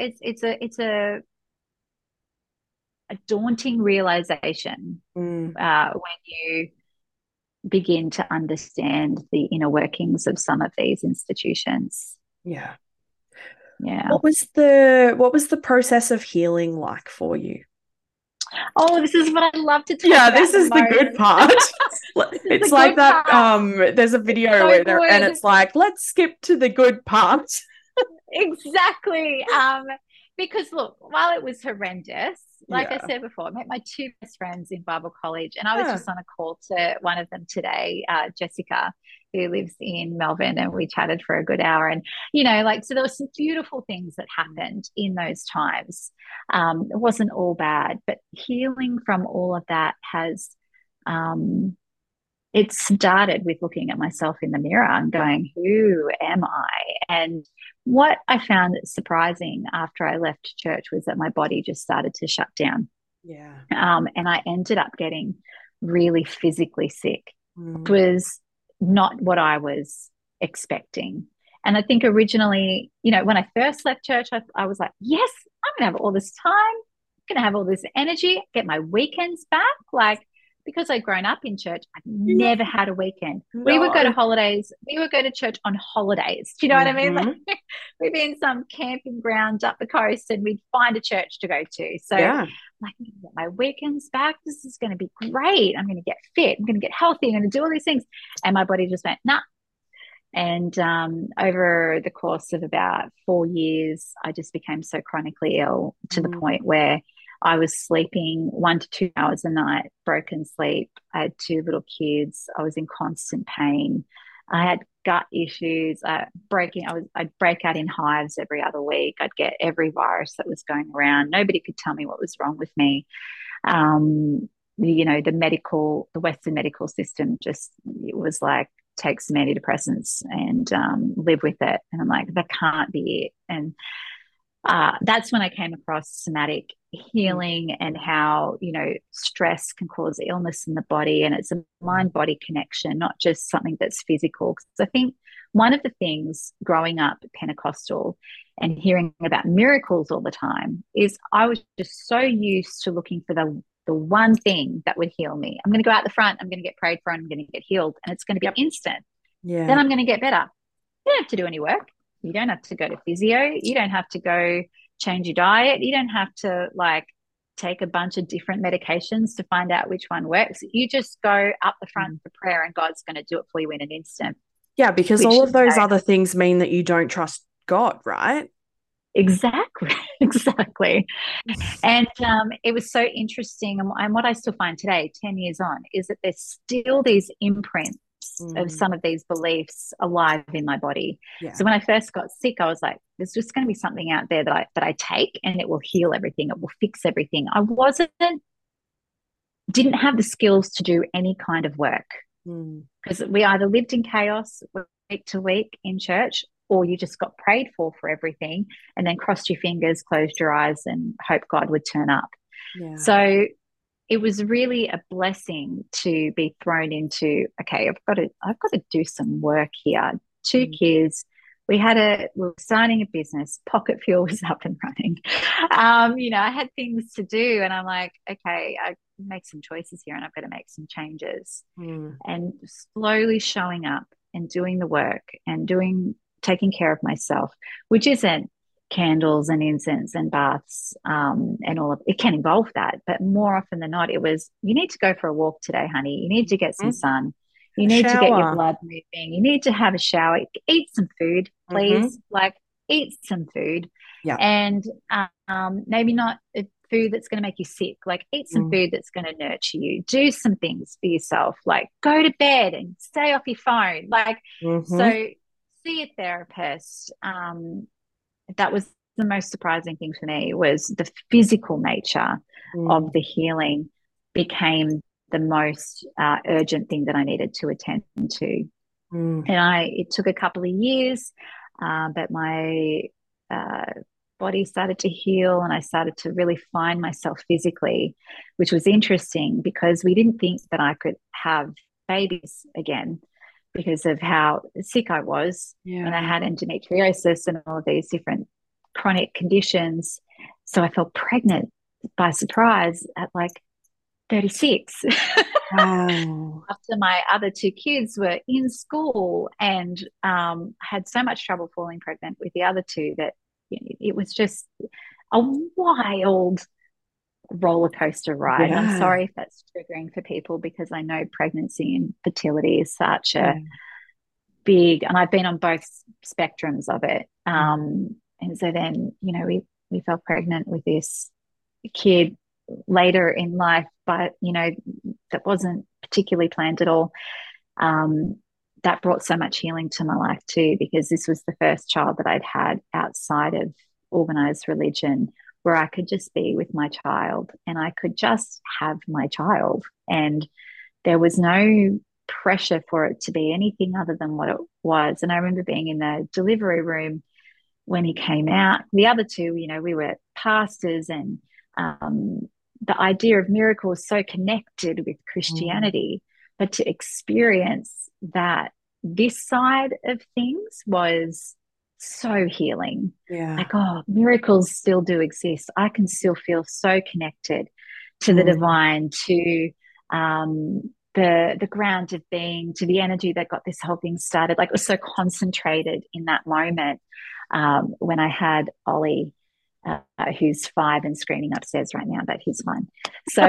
it's a daunting realization, mm, when you begin to understand the inner workings of some of these institutions. yeah. Yeah. What was the process of healing like for you? Oh, this is what I love to talk Yeah, about this the is the good most. part. This is It's the like good that part. there's a It's video so where there and good. it's like, let's skip to the good part. Exactly. Because look, while it was horrendous, like I Yeah. said before, I met my two best friends in Bible college, and I was Yeah. just on a call to one of them today, Jessica, who lives in Melbourne, and we chatted for a good hour. And like, so there were some beautiful things that happened in those times. It wasn't all bad, but healing from all of that has um, it started with looking at myself in the mirror and going, who am I? And what I found surprising after I left church was that my body just started to shut down. Yeah. And I ended up getting really physically sick. It Mm, was not what I was expecting. And I think originally, when I first left church, I was like, yes, I'm going to have all this time, I'm going to have all this energy, get my weekends back. Like, because I'd grown up in church, I'd never had a weekend. No. We would go to holidays. We would go to church on holidays. Do you know what I mean? Like, we'd be in some camping ground up the coast and we'd find a church to go to. So yeah. like, I'm going to get my weekends back. This is going to be great. I'm going to get fit. I'm going to get healthy. I'm going to do all these things. And my body just went, nah. And over the course of about 4 years, I just became so chronically ill to the point where I was sleeping 1 to 2 hours a night, broken sleep. I had 2 little kids. I was in constant pain. I had gut issues. I'd break out in hives every other week. I'd get every virus that was going around. Nobody could tell me what was wrong with me. The Western medical system just, it was like, take some antidepressants and live with it. And I'm like, that can't be it. And that's when I came across somatic healing and how, stress can cause illness in the body, and it's a mind-body connection, not just something that's physical. Because I think one of the things growing up Pentecostal and hearing about miracles all the time is I was just so used to looking for the one thing that would heal me. I'm going to go out the front, I'm going to get prayed for, and I'm going to get healed, and it's going to be instant. Yeah. Then I'm going to get better. You don't have to do any work. You don't have to go to physio. You don't have to go change your diet. You don't have to take a bunch of different medications to find out which one works. You just go up the front for prayer and God's going to do it for you in an instant. Yeah, because all of those other things mean that you don't trust God, right? Exactly. And it was so interesting. And what I still find today, 10 years on, is that there's still these imprints of some of these beliefs alive in my body. Yeah. So when I first got sick, I was like, there's just going to be something out there that I take and it will heal everything. It will fix everything. I didn't have the skills to do any kind of work because we either lived in chaos week to week in church, or you just got prayed for everything and then crossed your fingers, closed your eyes and hope God would turn up. Yeah. So it was really a blessing to be thrown into, okay, I've got to do some work here. 2 kids. We were starting a business. Pocket Fuel was up and running. I had things to do, and I'm like, okay, I make some choices here, and I've got to make some changes. And slowly showing up and doing the work and taking care of myself, which isn't candles and incense and baths and all of it. Can involve that, but more often than not, it was, you need to go for a walk today, honey. You need to get some sun. You need to get your blood moving. You need to have a shower. Eat some food, please. Eat some food. Yeah. And maybe not a food that's going to make you sick. Eat some food that's going to nurture you. Do some things for yourself. Go to bed and stay off your phone. So see a therapist. That was the most surprising thing for me, was the physical nature of the healing became the most urgent thing that I needed to attend to. And it took a couple of years, but my body started to heal and I started to really find myself physically, which was interesting because we didn't think that I could have babies again because of how sick I was. Yeah. And I had endometriosis and all of these different chronic conditions. So I fell pregnant by surprise at 36. Wow. After my other 2 kids were in school, and had so much trouble falling pregnant with the other 2 that it was just a wild roller coaster ride. Yeah. I'm sorry if that's triggering for people, because I know pregnancy and fertility is such a big, and I've been on both spectrums of it. And so then, we fell pregnant with this kid later in life, but, that wasn't particularly planned at all. That brought so much healing to my life too, because this was the first child that I'd had outside of organized religion, where I could just be with my child and I could just have my child. And there was no pressure for it to be anything other than what it was. And I remember being in the delivery room when he came out. The other 2, we were pastors, and the idea of miracle was so connected with Christianity, but to experience that this side of things was so healing. Yeah. Miracles still do exist. I can still feel so connected to the divine, to the ground of being, to the energy that got this whole thing started. Like, it was so concentrated in that moment when I had Ollie, who's 5 and screaming upstairs right now, but he's fine. So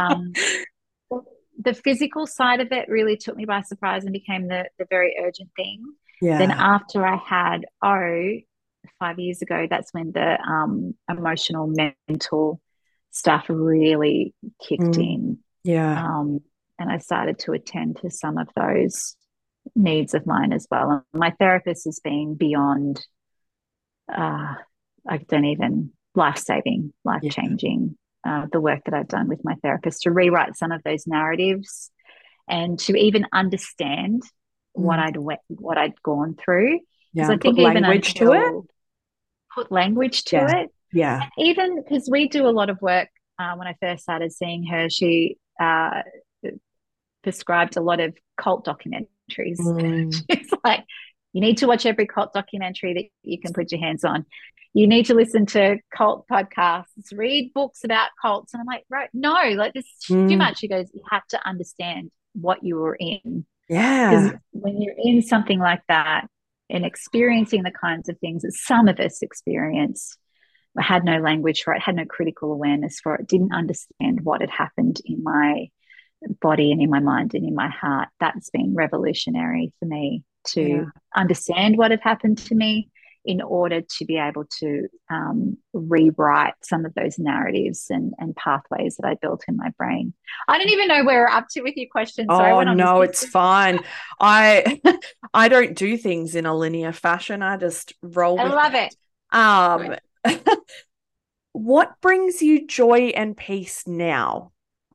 the physical side of it really took me by surprise and became the very urgent thing. Then Yeah. after I had 5 years ago, that's when the emotional, mental stuff really kicked in. Yeah. And I started to attend to some of those needs of mine as well. And my therapist has been beyond, I don't even, life-saving, life-changing, the work that I've done with my therapist to rewrite some of those narratives and to even understand what I'd gone through. Because I think put even language to it. put language to it. Yeah. Even because we do a lot of work. When I first started seeing her, she prescribed a lot of cult documentaries. She's like, you need to watch every cult documentary that you can put your hands on. You need to listen to cult podcasts, read books about cults. And I'm like, right, no, like, this is too much. She goes, you have to understand what you were in. Yeah. Because when you're in something like that and experiencing the kinds of things that some of us experienced, I had no language for it, had no critical awareness for it, didn't understand what had happened in my body and in my mind and in my heart. That's been revolutionary for me to understand what had happened to me in order to be able to rewrite some of those narratives and pathways that I built in my brain. I don't even know where we're up to with your question. Oh, no, it's fine. I don't do things in a linear fashion. I just roll with it. I love it. What brings you joy and peace now?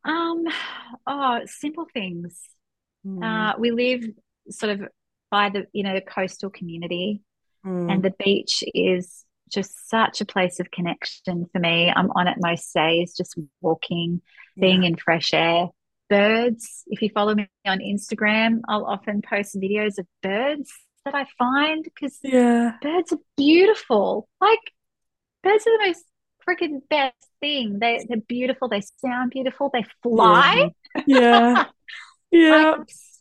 Simple things. We live sort of by the coastal community, and the beach is just such a place of connection for me. I'm on it most days, just walking, being in fresh air. Birds, if you follow me on Instagram, I'll often post videos of birds that I find, because birds are beautiful. Like, birds are the most freaking best thing. They're beautiful. They sound beautiful. They fly. Yeah. Like,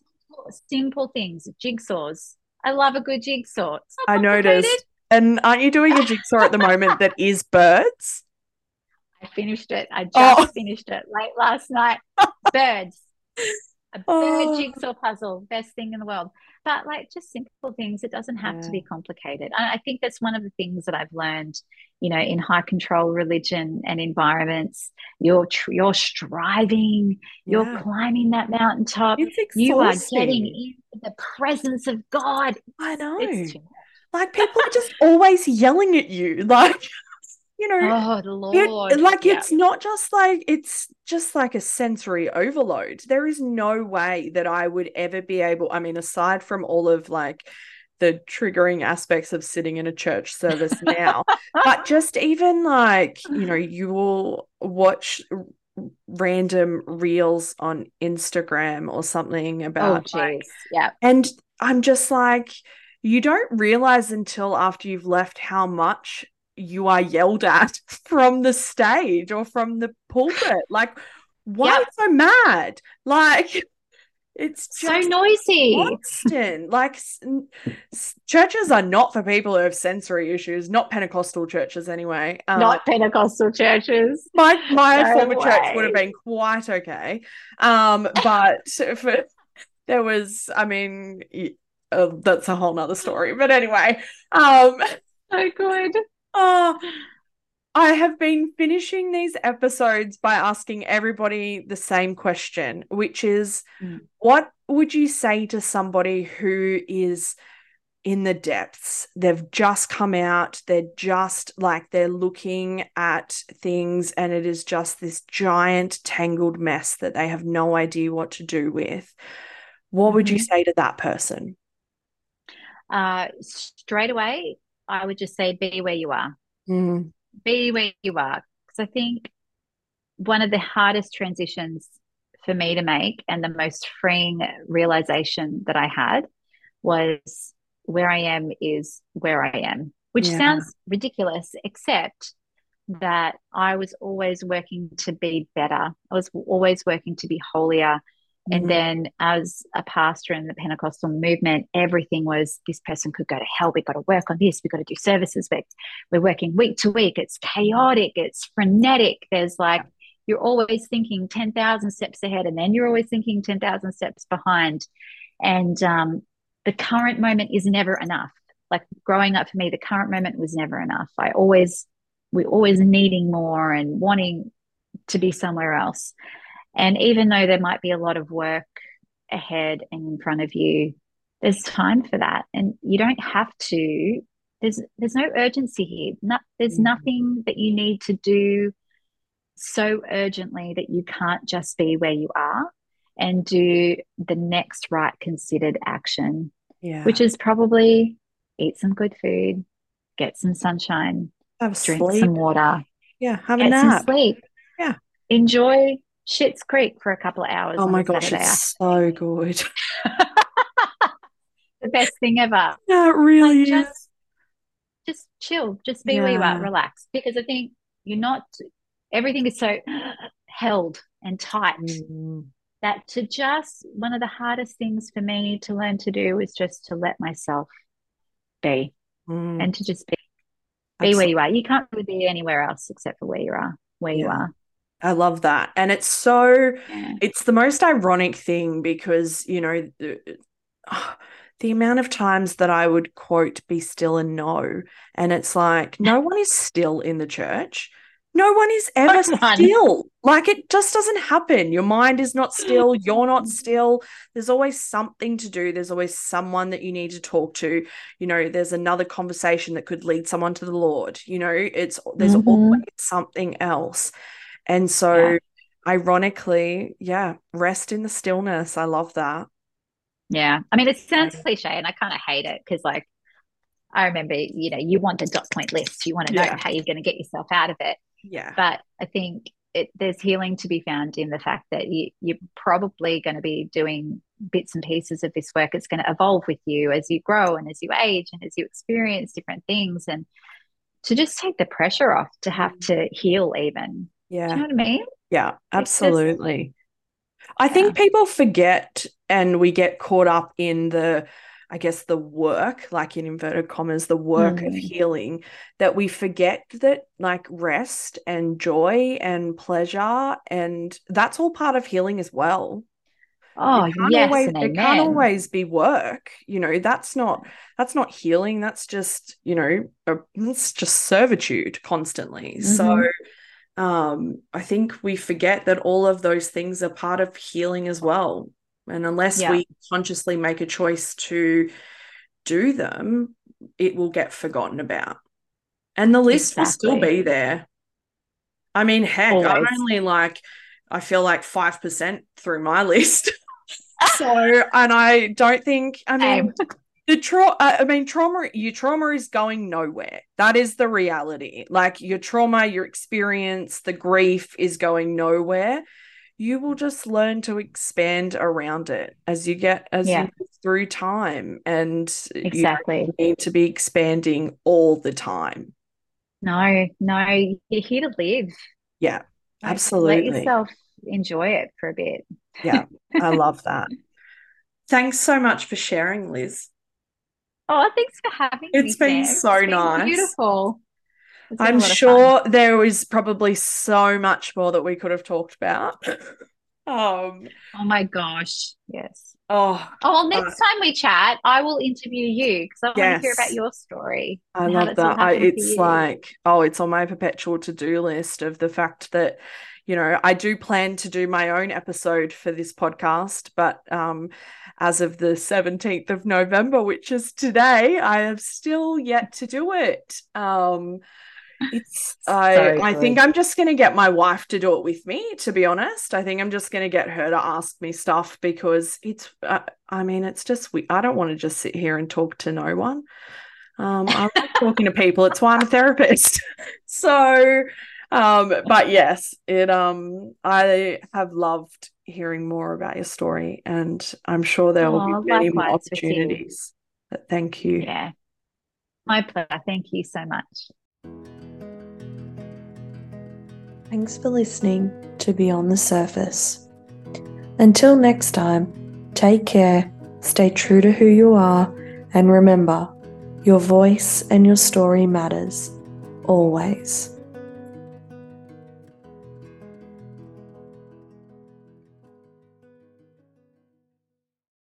simple things. Jigsaws. I love a good jigsaw. It's not complicated. I noticed. And aren't you doing a jigsaw at the moment that is birds? I finished it. I just finished it late last night. Birds. A bird jigsaw puzzle. Best thing in the world. But, like, just simple things. It doesn't have to be complicated. I think that's one of the things that I've learned, in high control religion and environments. You're striving, you're climbing that mountaintop. You are getting into the presence of God. I know. Like, people are just always yelling at you. Like, oh, the Lord. It's not just like, it's just like a sensory overload. There is no way that I would ever be able, I mean, aside from all of like the triggering aspects of sitting in a church service now, but just even like, you will watch random reels on Instagram or something about and I'm just like, you don't realize until after you've left how much you are yelled at from the stage or from the pulpit. Like, why so mad? Like, it's just so noisy. Constant. Like, churches are not for people who have sensory issues, not Pentecostal churches anyway. Not Pentecostal churches. My former church would have been quite okay. But there was, I mean, that's a whole nother story. But anyway, so good. I have been finishing these episodes by asking everybody the same question, which is, what would you say to somebody who is in the depths? They've just come out, they're just like, they're looking at things and it is just this giant tangled mess that they have no idea what to do with. What would you say to that person? Straight away, I would just say, be where you are. Be where you are. Because I think one of the hardest transitions for me to make and the most freeing realization that I had was, where I am is where I am, which sounds ridiculous, except that I was always working to be better. I was always working to be holier. And then as a pastor in the Pentecostal movement, everything was, this person could go to hell. We've got to work on this. We've got to do services. We're working week to week. It's chaotic. It's frenetic. There's like, you're always thinking 10,000 steps ahead, and then you're always thinking 10,000 steps behind. And the current moment is never enough. Like growing up for me, the current moment was never enough. We're always needing more and wanting to be somewhere else. And even though there might be a lot of work ahead and in front of you, there's time for that. And you don't have to, there's no urgency here. There's nothing that you need to do so urgently that you can't just be where you are and do the next right considered action, which is probably eat some good food, get some sunshine, drink some water, have a get nap, some sleep, enjoy Schitt's Creek for a couple of hours. Oh on my a gosh, Saturday it's so good. The best thing ever. Yeah, it really is. Just chill, just be where you are, relax. Because I think everything is so held and tight that one of the hardest things for me to learn to do is just to let myself be and to just be where you are. You can't really be anywhere else except for where you are. I love that. And it's it's the most ironic thing because, the amount of times that I would quote, be still and know. And it's like, no one is still in the church. No one is ever still. Like, it just doesn't happen. Your mind is not still. You're not still. There's always something to do. There's always someone that you need to talk to. There's another conversation that could lead someone to the Lord. There's always something else. And so ironically, rest in the stillness. I love that. Yeah. I mean, it sounds cliche and I kind of hate it because like, I remember, you want the dot point list. You want to know how you're going to get yourself out of it. Yeah. But I think there's healing to be found in the fact that you're probably going to be doing bits and pieces of this work. It's going to evolve with you as you grow and as you age and as you experience different things, and to just take the pressure off to have to heal even. Yeah. Do you know what I mean? Yeah, absolutely. I think people forget, and we get caught up in the work, like in inverted commas, the work of healing, that we forget that like rest and joy and pleasure, and that's all part of healing as well. Oh, yes, and amen. It can't always be work. That's not healing. That's just, it's just servitude constantly. So I think we forget that all of those things are part of healing as well. And unless we consciously make a choice to do them, it will get forgotten about. And the list will still be there. I mean, heck, always. I'm only I feel like 5% through my list. And I don't think, your trauma is going nowhere. That is the reality. Like your trauma, your experience, the grief is going nowhere. You will just learn to expand around it as you move through time, and you don't need to be expanding all the time. No, you're here to live. Yeah, absolutely. Let yourself enjoy it for a bit. Yeah, I love that. Thanks so much for sharing, Liz. Oh, thanks for having me. It's been so nice. Beautiful. I'm sure there was probably so much more that we could have talked about. Oh my gosh. Yes. Oh, well, next time we chat, I will interview you because I want to hear about your story. I love that. It's like, it's on my perpetual to-do list of the fact that, I do plan to do my own episode for this podcast, but as of the 17th of November, which is today, I have still yet to do it. I think I'm just going to get my wife to do it with me, to be honest. I think I'm just going to get her to ask me stuff because it's just, I don't want to just sit here and talk to no one. I like talking to people. It's why I'm a therapist. So, but yes, I have loved hearing more about your story, and I'm sure there will be many more opportunities. But thank you. Yeah. My pleasure. Thank you so much. Thanks for listening to Beyond the Surface. Until next time, take care, stay true to who you are, and remember, your voice and your story matters, always.